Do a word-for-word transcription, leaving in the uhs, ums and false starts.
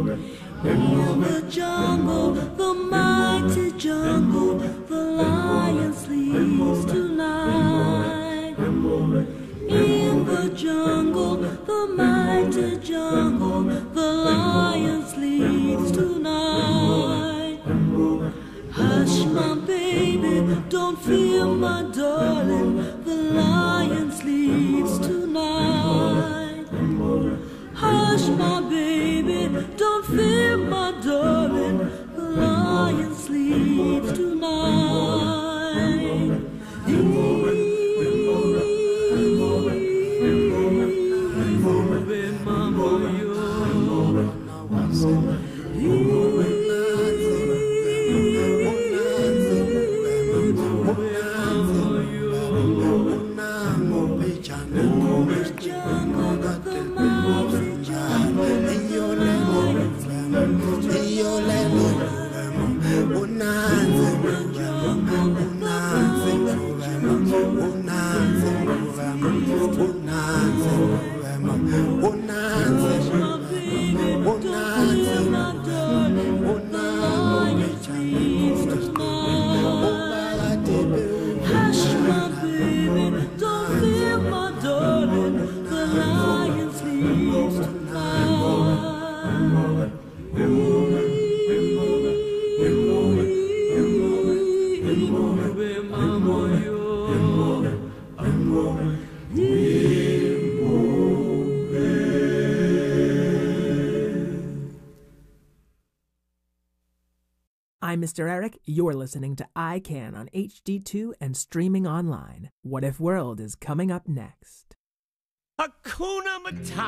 In the jungle, the mighty jungle, the lion sleeps tonight. In the jungle, the mighty jungle, the lion sleeps tonight. Hush, my baby, don't fear, my darling, the lion sleeps tonight. Hush, my baby, don't fear, my darling, the lion sleeps tonight. I'm Mister Eric. You're listening to I Can on H D two and streaming online. What If World is coming up next. Hakuna Matata.